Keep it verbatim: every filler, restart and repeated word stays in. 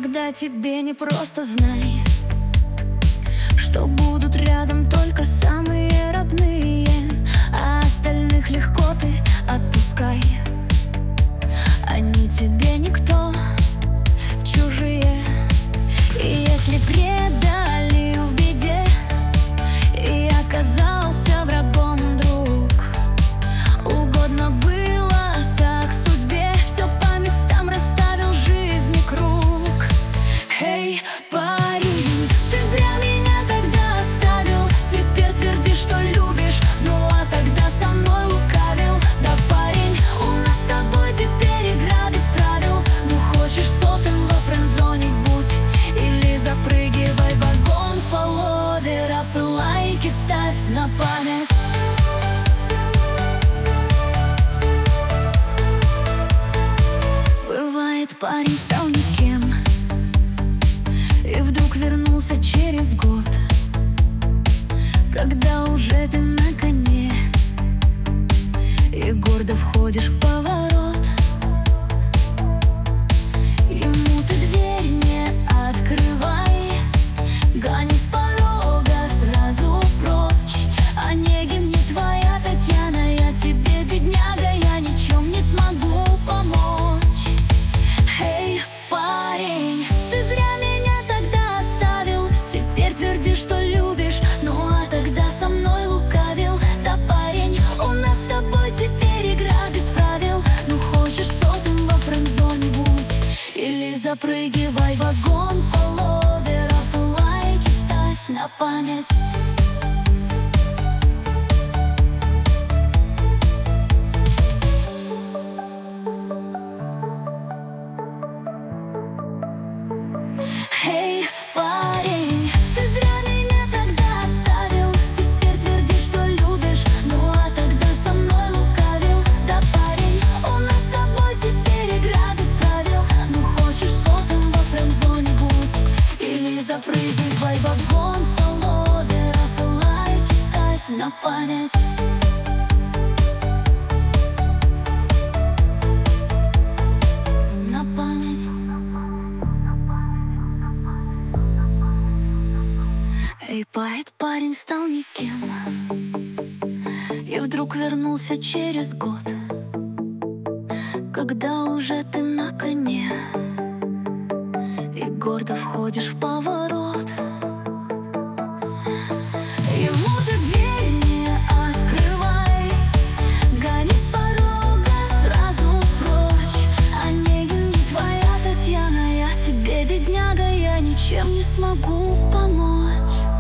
Когда тебе не просто, знай, что будут рядом только самые родные, а остальных легко ты отпускай. Они тебе никто, чужие. И если предали в беде и оказался врагом друг, угодно было так судьбе, все по местам расставил жизни круг. Эй, парень, ты зря меня тогда оставил, теперь тверди, что любишь, ну а тогда со мной лукавил. Да, парень, у нас с тобой теперь игра без правил. Ну хочешь сотым во френдзоне будь, или запрыгивай в вагон фолловеров и лайки ставь на память. Бывает, парень стал никем и вдруг вернулся через год, когда уже ты на коне и гордо входишь в поворот. Ему ты дверь не открывай, гони с порога сразу прочь. Онегин не твоя Татьяна, я тебе, бедняга, я ничем не смогу помочь. Эй, парень, ты зря меня тогда оставил, теперь тверди, что любишь, ну а тогда со мной лукавил. Да, парень, у нас с тобой теперь игра без правил. Ну хочешь сотым во френдзоне будь, или запрыгивай в вагон фолловеров и лайки ставь на память. Эй, парень, ты зря меня тогда оставил, теперь тверди, что любишь, ну а тогда со мной лукавил. Да, парень, у нас с тобой теперь игра без правил. Ну хочешь сотым во френдзоне будь, или запрыгивай в вагон фолловеров и лайки ставь на память. На память. Эй, поэт, парень стал никем и вдруг вернулся через год, когда уже ты на коне и гордо входишь в поворот. Ему ты дверь не открывай, гони с порога сразу прочь. Онегин не твоя Татьяна, я тебе, бедняга, я ничем не смогу помочь.